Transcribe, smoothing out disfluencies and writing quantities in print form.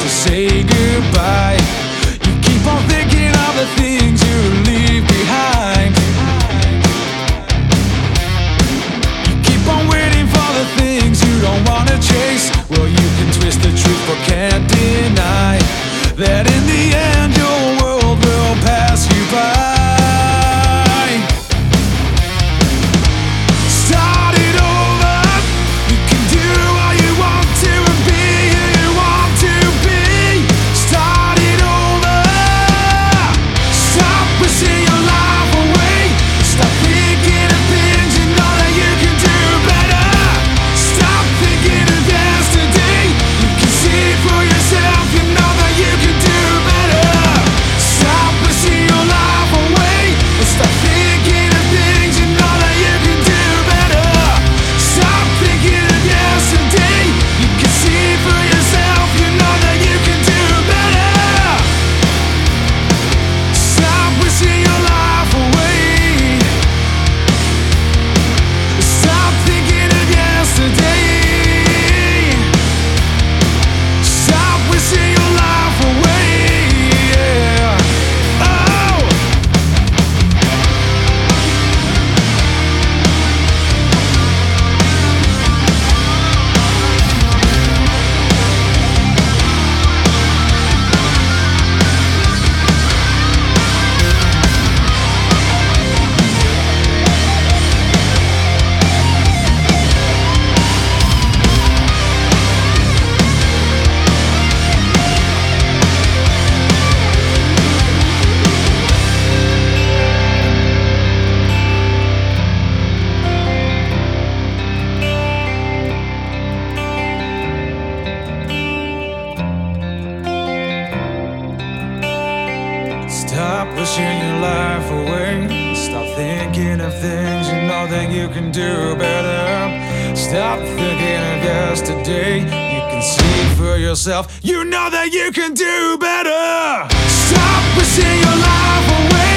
say goodbye. You keep on thinking of the things you leave behind. You keep on waiting for the things you don't wanna chase. Well, you can twist the truth but can't deny that in the end your world will pass you by. Start it over. You can do all you want to and be who you want to be. Start it over. Stop wishing your life away. Stop thinking of things you know that you can do better. Stop thinking of yesterday. You can see for yourself, you know that you can do better. Stop wishing your life away. Stop thinking of things you know that you can do better. Stop thinking of yesterday. You can see for yourself, you know that you can do better. Stop wishing your life away. Stop thinking of yesterday. Stop wishing your life away. Yeah. Oh. Stop wishing your life away. Stop thinking of things you know that you can do better. Stop thinking of yesterday. You can see for yourself, you know that you can do better. Stop wishing your life away.